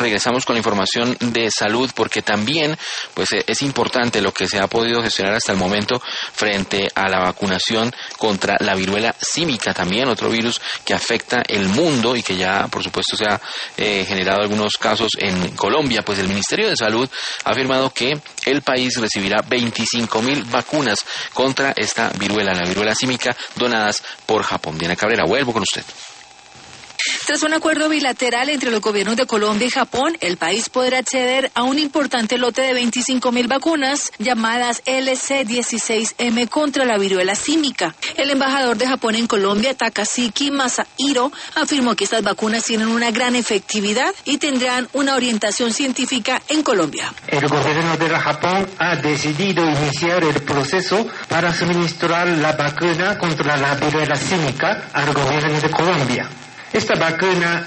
Regresamos con la información de salud porque también pues es importante lo que se ha podido gestionar hasta el momento frente a la vacunación contra la viruela símica, también otro virus que afecta el mundo y que ya por supuesto se ha generado algunos casos en Colombia. Pues el Ministerio de Salud ha afirmado que el país recibirá 25.000 vacunas contra esta viruela, la viruela símica, donadas por Japón. Diana Cabrera, vuelvo con usted. Tras un acuerdo bilateral entre los gobiernos de Colombia y Japón, el país podrá acceder a un importante lote de 25.000 vacunas llamadas LC-16M contra la viruela símica. El embajador de Japón en Colombia, Takashiki Masahiro, afirmó que estas vacunas tienen una gran efectividad y tendrán una orientación científica en Colombia. El gobierno de Japón ha decidido iniciar el proceso para suministrar la vacuna contra la viruela símica al gobierno de Colombia. Esta vacuna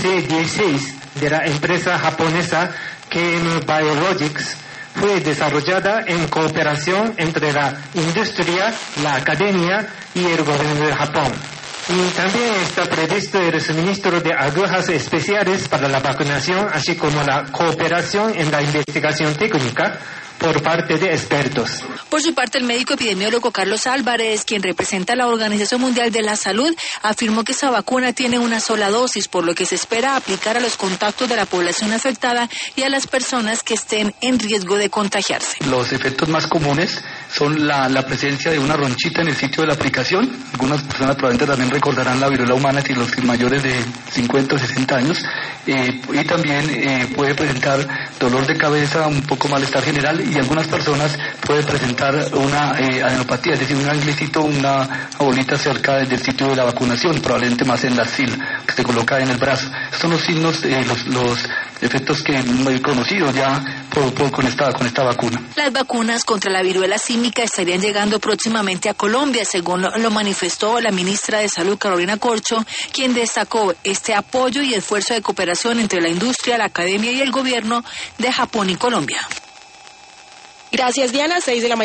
LC-16 de la empresa japonesa KM Biologics fue desarrollada en cooperación entre la industria, la academia y el gobierno de Japón. Y también está previsto el suministro de agujas especiales para la vacunación, así como la cooperación en la investigación técnica por parte de expertos. Por su parte, el médico epidemiólogo Carlos Álvarez, quien representa a la Organización Mundial de la Salud, afirmó que esa vacuna tiene una sola dosis, por lo que se espera aplicar a los contactos de la población afectada y a las personas que estén en riesgo de contagiarse. Los efectos más comunes son la presencia de una ronchita en el sitio de la aplicación. Algunas personas probablemente también recordarán la viruela humana si los mayores de 50 o 60 años. Y también puede presentar dolor de cabeza, un poco malestar general, y algunas personas pueden presentar una adenopatía, es decir, un ganglicito, una bolita cerca del sitio de la vacunación, probablemente más en la axila, que se coloca en el brazo. Estos son los signos, los efectos que hemos conocido ya con esta vacuna. Las vacunas contra la viruela símica estarían llegando próximamente a Colombia, según lo manifestó la ministra de Salud, Carolina Corcho, quien destacó este apoyo y esfuerzo de cooperación entre la industria, la academia y el gobierno de Japón y Colombia. Gracias, Diana. 6 de la mañana.